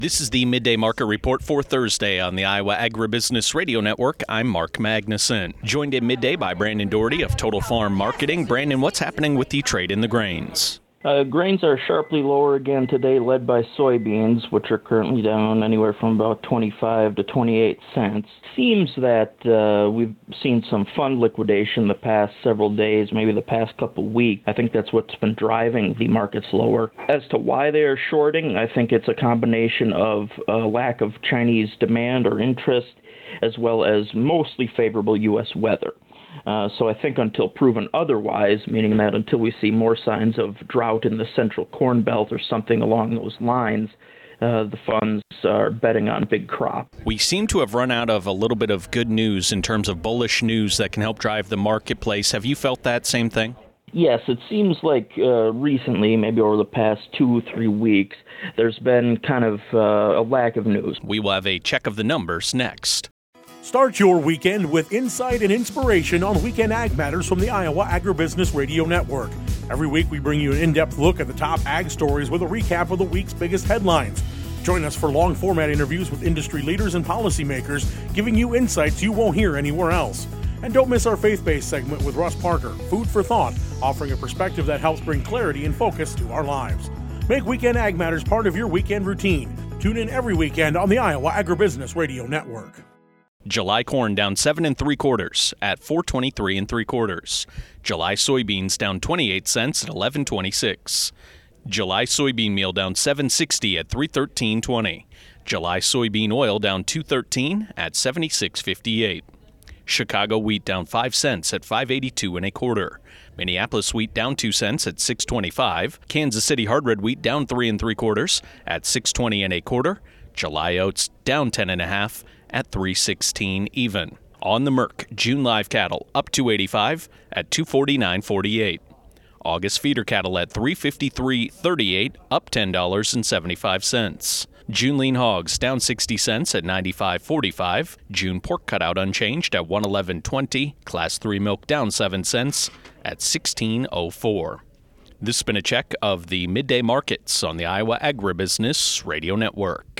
This is the Midday Market Report for Thursday on the Iowa Agribusiness Radio Network. I'm Mark Magnuson. Joined at midday by Brandon Doherty of Total Farm Marketing. Brandon, what's happening with the trade in the grains? Grains are sharply lower again today, led by soybeans, which are currently down anywhere from about 25 to 28 cents. Seems that we've seen some fund liquidation the past several days, maybe the past couple weeks. I think that's what's been driving the markets lower. As to why they are shorting, I think it's a combination of lack of Chinese demand or interest, as well as mostly favorable U.S. weather. So I think until proven otherwise, meaning that until we see more signs of drought in the central corn belt or something along those lines, the funds are betting on big crop. We seem to have run out of a little bit of good news in terms of bullish news that can help drive the marketplace. Have you felt that same thing? Yes, it seems like recently, maybe over the past 2-3 weeks, there's been kind of a lack of news. We will have a check of the numbers next. Start your weekend with insight and inspiration on Weekend Ag Matters from the Iowa Agribusiness Radio Network. Every week we bring you an in-depth look at the top ag stories with a recap of the week's biggest headlines. Join us for long-format interviews with industry leaders and policymakers, giving you insights you won't hear anywhere else. And don't miss our faith-based segment with Russ Parker, Food for Thought, offering a perspective that helps bring clarity and focus to our lives. Make Weekend Ag Matters part of your weekend routine. Tune in every weekend on the Iowa Agribusiness Radio Network. July corn down 7 3/4 at $4.23 3/4. July soybeans down 28 cents at $11.26. July soybean meal down $7.60 at $313.20. July soybean oil down $2.13 at $76.58. Chicago wheat down 5 cents at $5.82 1/4. Minneapolis wheat down 2 cents at $6.25. Kansas City hard red wheat down 3 3/4 at $6.20 1/4. July oats down 10 1/2 at $3.16 even. On the Merc, June live cattle up 285 at $249.48. August feeder cattle at $353.38, up $10.75. June lean hogs down 60 cents at $95.45. June pork cutout unchanged at $111.20. Class 3 milk down 7 cents at $16.04. This has been a check of the midday markets on the Iowa Agribusiness Radio Network.